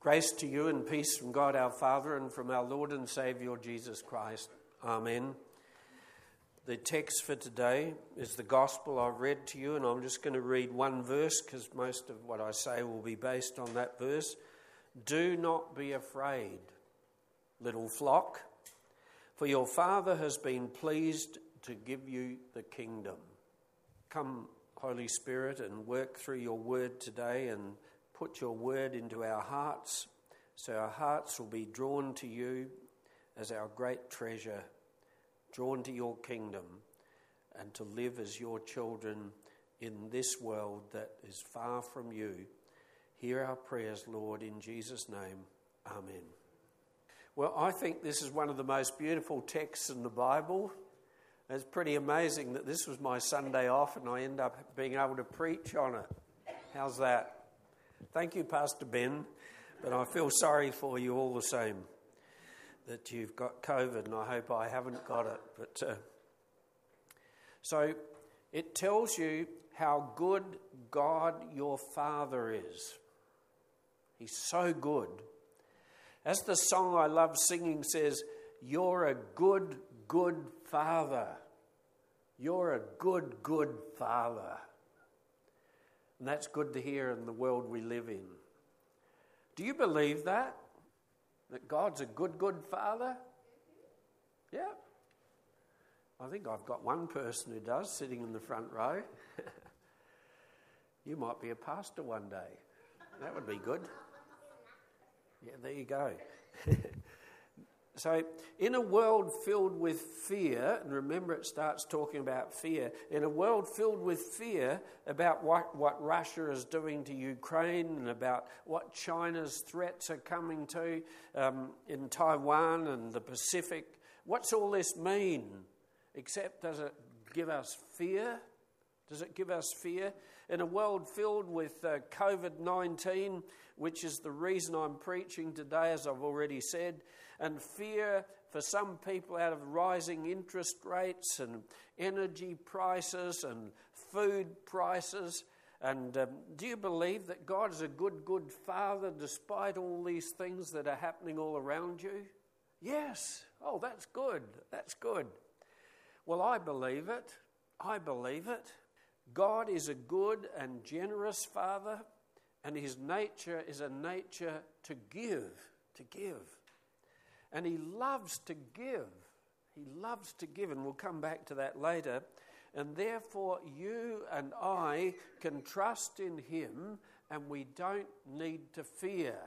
Grace to you and peace from God our Father and from our Lord and Saviour Jesus Christ. Amen. The text for today is the gospel I've read to you, and I'm just going to read one verse because most of what I say will be based on that verse. Do not be afraid, little flock, for your Father has been pleased to give you the kingdom. Come, Holy Spirit, and work through your word today and put your word into our hearts, so our hearts will be drawn to you as our great treasure, drawn to your kingdom, and to live as your children in this world that is far from you. Hear our prayers, Lord, in Jesus' name. Amen. Well, I think this is one of the most beautiful texts in the Bible. It's pretty amazing that this was my Sunday off and I end up being able to preach on it. How's that? Thank you, Pastor Ben, but I feel sorry for you all the same that you've got COVID, and I hope I haven't got it. But so it tells you how good God your Father is. He's so good. As the song I love singing says, you're a good, good Father. You're a good, good Father. And that's good to hear in the world we live in. Do you believe that? That God's a good, good Father? Yeah. I think I've got one person who does, sitting in the front row. You might be a pastor one day. That would be good. Yeah, there you go. So, in a world filled with fear, and remember it starts talking about fear, in a world filled with fear about what Russia is doing to Ukraine and about what China's threats are coming to in Taiwan and the Pacific, what's all this mean? Except does it give us fear? Does it give us fear? In a world filled with COVID-19, which is the reason I'm preaching today, as I've already said, and fear for some people out of rising interest rates and energy prices and food prices. And do you believe that God is a good, good Father despite all these things that are happening all around you? Yes. Oh, that's good. That's good. Well, I believe it. I believe it. God is a good and generous Father, and his nature is a nature to give, to give. And he loves to give. He loves to give, and we'll come back to that later. And therefore, you and I can trust in him, and we don't need to fear.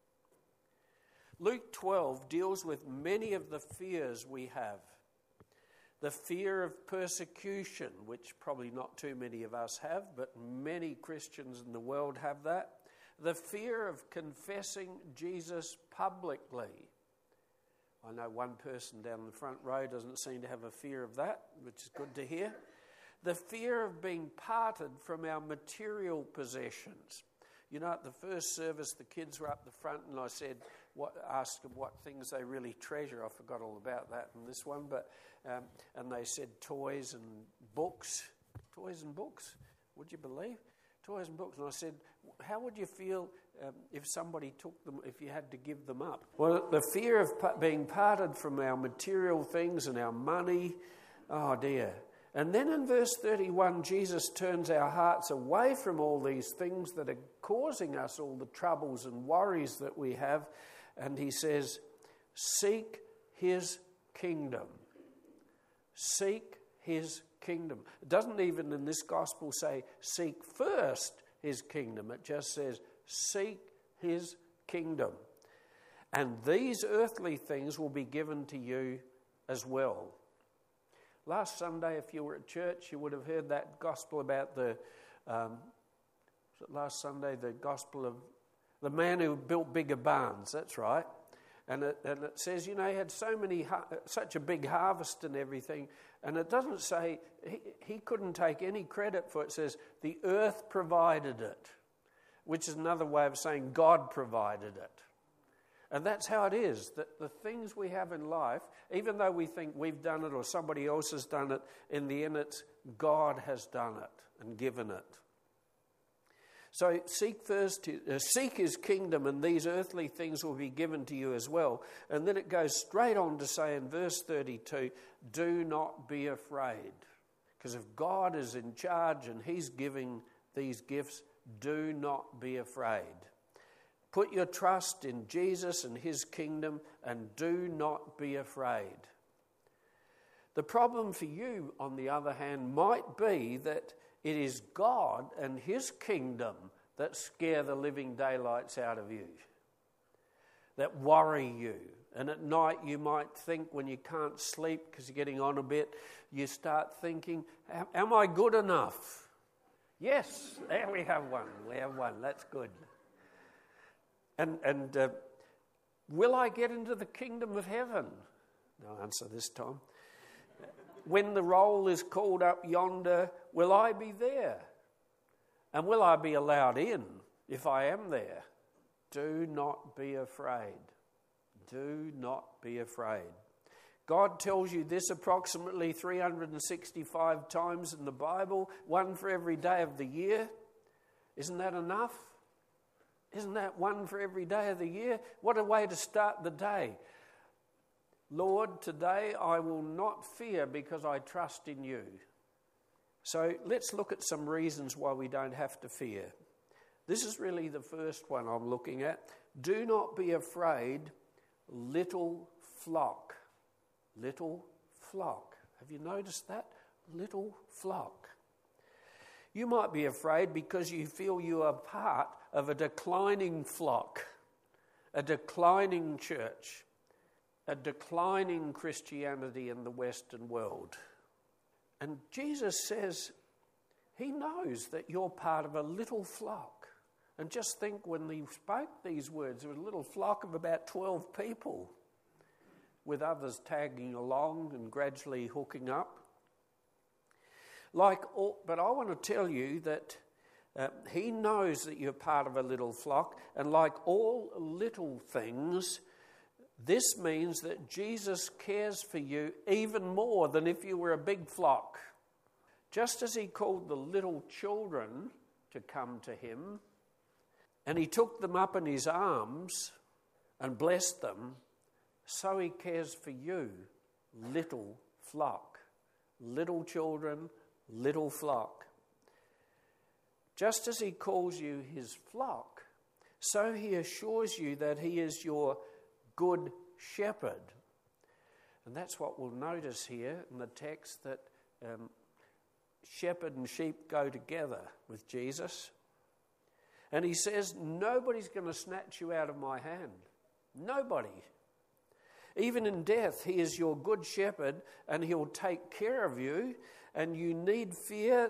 Luke 12 deals with many of the fears we have. The fear of persecution, which probably not too many of us have, but many Christians in the world have that. The fear of confessing Jesus publicly. I know one person down the front row doesn't seem to have a fear of that, which is good to hear. The fear of being parted from our material possessions. You know, at the first service, the kids were up the front, and I said, asked them what things they really treasure. I forgot all about that in this one, but and they said toys and books. Toys and books, would you believe? Toys and books. And I said, how would you feel if somebody took them, if you had to give them up? Well, the fear of being parted from our material things and our money, oh dear. And then in verse 31, Jesus turns our hearts away from all these things that are causing us all the troubles and worries that we have. And he says, seek his kingdom. Seek his kingdom. It doesn't even in this gospel say, seek first his kingdom. It just says, seek his kingdom. And these earthly things will be given to you as well. Last Sunday, if you were at church, you would have heard that gospel about the gospel of the man who built bigger barns. That's right. And it says, you know, he had such a big harvest and everything. And it doesn't say, he couldn't take any credit for it. It says, the earth provided it, which is another way of saying God provided it. And that's how it is, that the things we have in life, even though we think we've done it or somebody else has done it, in the end it's God has done it and given it. So seek his kingdom, and these earthly things will be given to you as well. And then it goes straight on to say in verse 32, do not be afraid. Because if God is in charge and he's giving these gifts, do not be afraid. Put your trust in Jesus and his kingdom, and do not be afraid. The problem for you, on the other hand, might be that it is God and his kingdom that scare the living daylights out of you, that worry you. And at night you might think, when you can't sleep because you're getting on a bit, you start thinking, am I good enough? Yes, there we have one. We have one. That's good. And will I get into the kingdom of heaven? No answer this time. When the roll is called up yonder, will I be there? And will I be allowed in if I am there? Do not be afraid. Do not be afraid. God tells you this approximately 365 times in the Bible, one for every day of the year. Isn't that enough? Isn't that one for every day of the year? What a way to start the day. Lord, today I will not fear because I trust in you. So let's look at some reasons why we don't have to fear. This is really the first one I'm looking at. Do not be afraid, little flock. Little flock. Have you noticed that? Little flock. You might be afraid because you feel you are part of a declining flock, a declining church, a declining Christianity in the Western world. And Jesus says he knows that you're part of a little flock. And just think, when he spoke these words, there was a little flock of about 12 people, with others tagging along and gradually hooking up. But I want to tell you that he knows that you're part of a little flock, and like all little things, this means that Jesus cares for you even more than if you were a big flock. Just as he called the little children to come to him, and he took them up in his arms and blessed them, so he cares for you, little flock. Little children, little flock. Just as he calls you his flock, so he assures you that he is your good shepherd. And that's what we'll notice here in the text, that shepherd and sheep go together with Jesus. And he says, nobody's going to snatch you out of my hand. Nobody. Even in death, he is your good shepherd, and he'll take care of you. And you need fear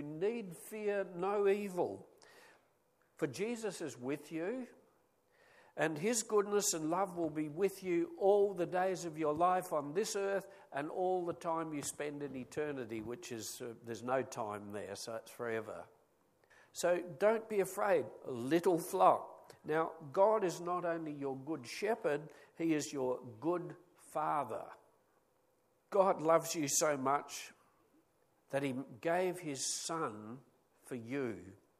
no evil. For Jesus is with you, and his goodness and love will be with you all the days of your life on this earth, and all the time you spend in eternity, which is, there's no time there, so it's forever. So don't be afraid, little flock. Now, God is not only your good shepherd, he is your good father. God loves you so much that he gave his son for you.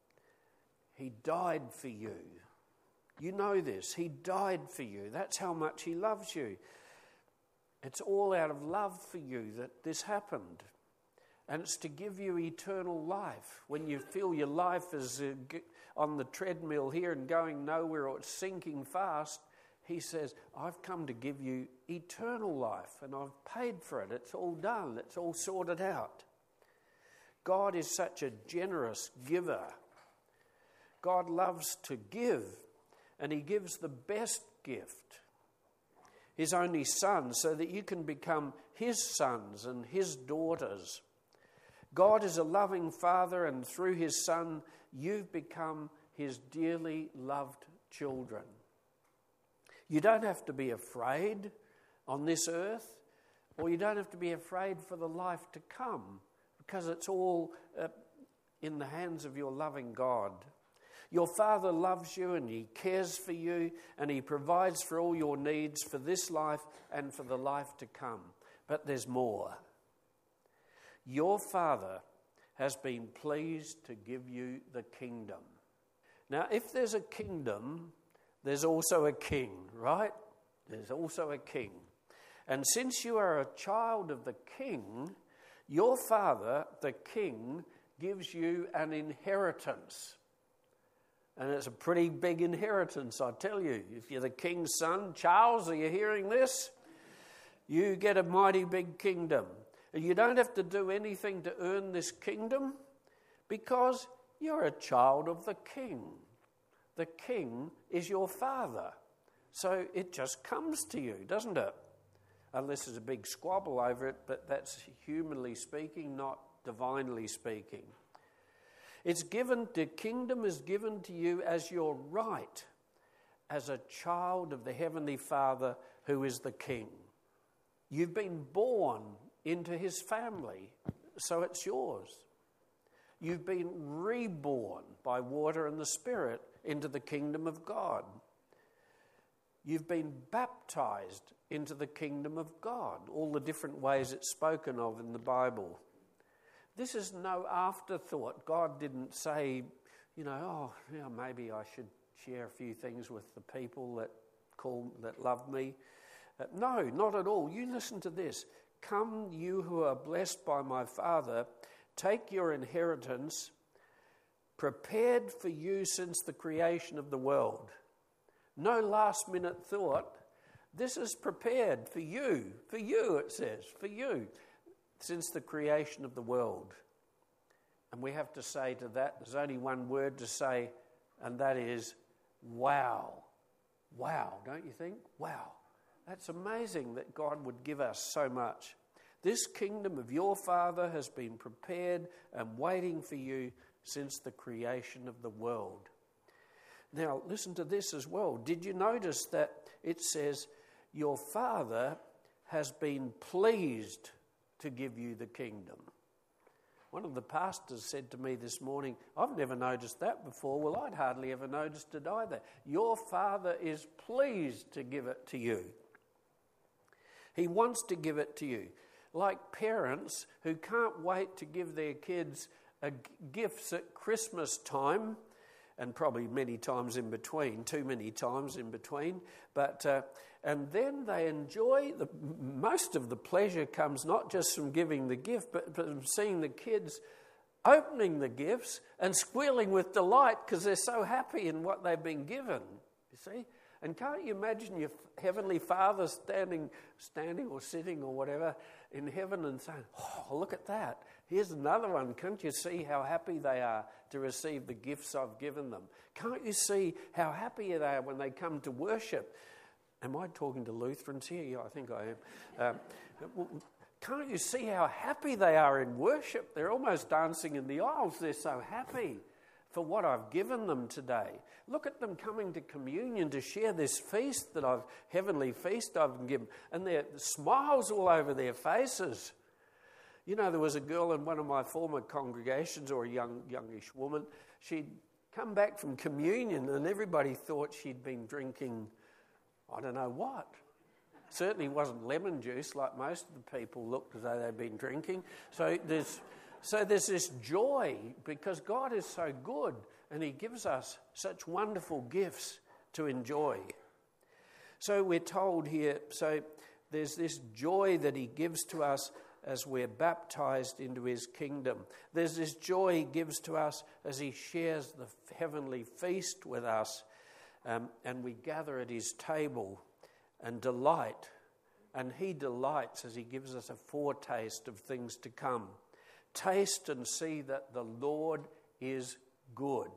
He died for you. You know this. He died for you. That's how much he loves you. It's all out of love for you that this happened. And it's to give you eternal life. When you feel your life is on the treadmill here and going nowhere, or it's sinking fast, he says, I've come to give you eternal life, and I've paid for it. It's all done. It's all sorted out. God is such a generous giver. God loves to give, and he gives the best gift, his only son, so that you can become his sons and his daughters. God is a loving father, and through his son, you've become his dearly loved children. You don't have to be afraid on this earth, or you don't have to be afraid for the life to come, because it's all in the hands of your loving God. Your Father loves you, and he cares for you, and he provides for all your needs for this life and for the life to come. But there's more. Your Father has been pleased to give you the kingdom. Now, if there's a kingdom, there's also a king, right? There's also a king. And since you are a child of the king, your father, the king, gives you an inheritance. And it's a pretty big inheritance, I tell you. If you're the king's son, Charles, are you hearing this? You get a mighty big kingdom. And you don't have to do anything to earn this kingdom because you're a child of the king. The king is your father. So it just comes to you, doesn't it? Unless there's a big squabble over it, but that's humanly speaking, not divinely speaking. It's given, the kingdom is given to you as your right, as a child of the Heavenly Father who is the King. You've been born into his family, so it's yours. You've been reborn by water and the Spirit into the kingdom of God. You've been baptized into the kingdom of God, all the different ways it's spoken of in the Bible. This is no afterthought. God didn't say, maybe I should share a few things with the people that love me. No, not at all. You listen to this. Come, you who are blessed by my Father, take your inheritance, prepared for you since the creation of the world. No last minute thought. This is prepared for you, it says, for you, since the creation of the world. And we have to say to that, there's only one word to say, and that is, wow. Wow, don't you think? Wow. That's amazing that God would give us so much. This kingdom of your Father has been prepared and waiting for you since the creation of the world. Now, listen to this as well. Did you notice that it says, your Father has been pleased to give you the kingdom? One of the pastors said to me this morning, I've never noticed that before. Well, I'd hardly ever noticed it either. Your Father is pleased to give it to you. He wants to give it to you. Like parents who can't wait to give their kids gifts at Christmas time, and probably many times in between, too many times in between. But and then they enjoy, most of the pleasure comes not just from giving the gift, but from seeing the kids opening the gifts and squealing with delight because they're so happy in what they've been given, you see. And can't you imagine your Heavenly Father standing or sitting or whatever in heaven and saying, oh, look at that. Here's another one. Can't you see how happy they are to receive the gifts I've given them? Can't you see how happy they are when they come to worship? Am I talking to Lutherans here? Yeah, I think I am. Can't you see how happy they are in worship? They're almost dancing in the aisles. They're so happy for what I've given them today. Look at them coming to communion to share this feast heavenly feast I've given, and there are smiles all over their faces. You know, there was a girl in one of my former congregations, or a youngish woman. She'd come back from communion, and everybody thought she'd been drinking, I don't know what. Certainly wasn't lemon juice like most of the people looked as though they'd been drinking. So there's this joy because God is so good and he gives us such wonderful gifts to enjoy. So we're told here, so there's this joy that he gives to us as we're baptized into his kingdom. There's this joy he gives to us as he shares the heavenly feast with us, and we gather at his table and delight. And he delights as he gives us a foretaste of things to come. Taste and see that the Lord is good,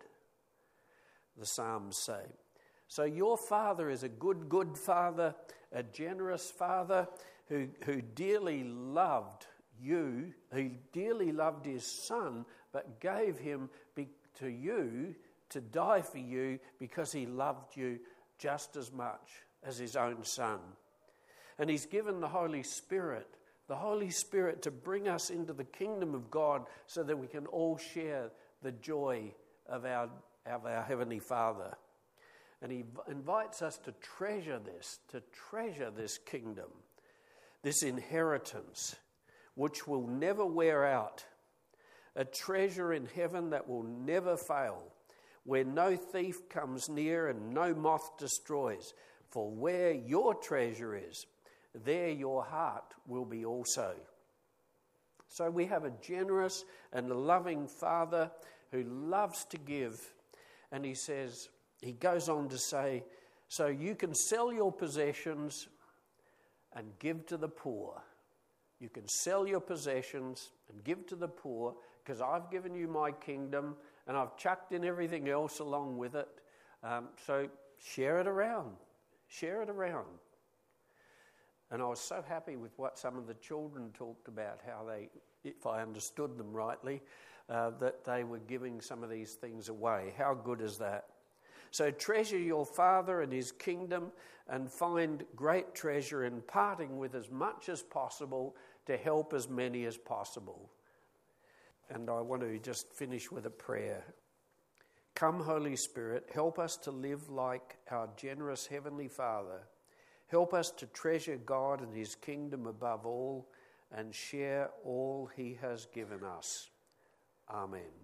the Psalms say. So your Father is a good Father, a generous Father who dearly loved you. He dearly loved his Son, but gave him to you to die for you because he loved you just as much as his own Son. And he's given the Holy Spirit to bring us into the kingdom of God so that we can all share the joy of our Heavenly Father. And he invites us to treasure this kingdom, this inheritance, which will never wear out, a treasure in heaven that will never fail. where no thief comes near and no moth destroys. For where your treasure is, there your heart will be also. So we have a generous and loving Father who loves to give. And he goes on to say, so you can sell your possessions and give to the poor. You can sell your possessions and give to the poor, because I've given you my kingdom and I've chucked in everything else along with it. So share it around. Share it around. And I was so happy with what some of the children talked about, how they, if I understood them rightly, that they were giving some of these things away. How good is that? So treasure your Father and his kingdom, and find great treasure in parting with as much as possible to help as many as possible. And I want to just finish with a prayer. Come, Holy Spirit, help us to live like our generous Heavenly Father. Help us to treasure God and his kingdom above all, and share all he has given us. Amen.